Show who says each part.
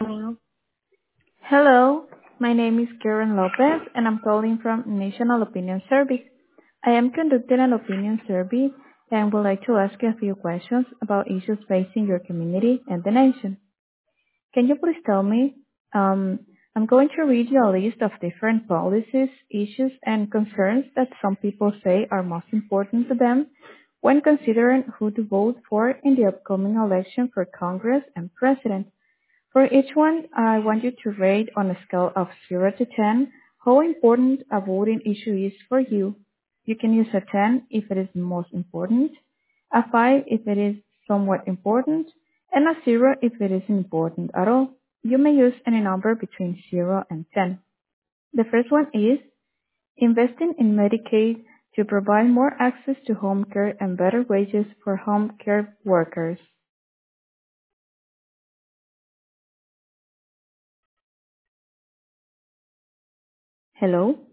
Speaker 1: Hello.
Speaker 2: Hello, my name is Karen Lopez and I'm calling from National Opinion Service. I am conducting an opinion survey and would like to ask you a few questions about issues facing your community and the nation. Can you please tell me? Um, I'm going to read you a list of different policies, issues, and concerns that some people say are most important to them when considering who to vote for in the upcoming election for Congress and President. For each one, I want you to rate on a scale of 0 to 10 how important a voting issue is for you. You can use a 10 if it is most important, a 5 if it is somewhat important, and a 0 if it isn't important at all. You may use any number between 0 and 10. The first one is investing in Medicaid to provide more access to home care and better wages for home care workers. Hello?